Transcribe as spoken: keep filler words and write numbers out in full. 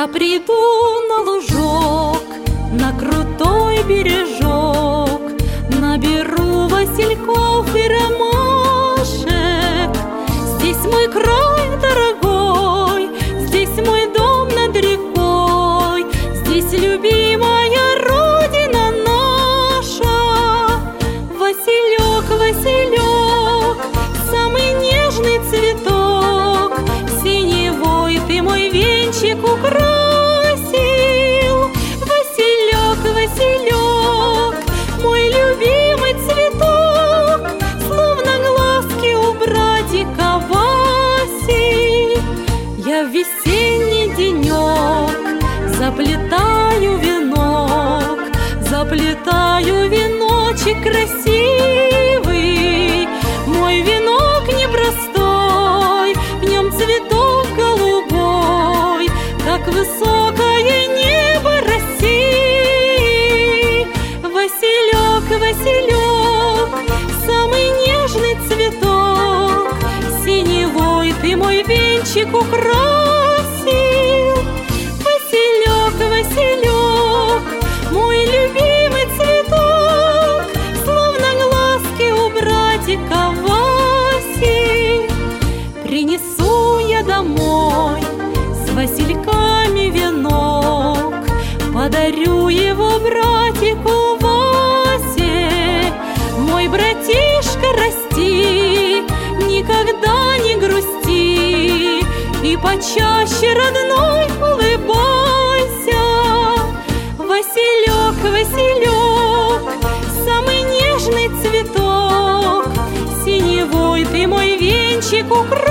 Я приду на лужок, на крутой бережок, наберу васильков и ромашек. Здесь мой край дорогой, здесь мой дом над рекой, здесь любимая родина наша. Василек, Василек, самый нежный цветок, синевой ты мой венчик украсил. Василек, Василек, мой любимый цветок, словно глазки у братика Васи. Я в весенний денек заплетаю венок, заплетаю веночек красивый. Мой венок непростой, в нем цветок голубой, как высокое небо России. Василек, Василек, самый нежный цветок, синевой ты мой венчик украсил. Василек, Василек, мой любимый цветок, словно глазки у братика Васи. Принесу я домой с васильками венок, подарю его братику Васе. Мой братишка, расти, никогда не грусти, и почаще, родной, улыбайся. Василек, Василек, самый нежный цветок, синевой ты мой венчик украсил.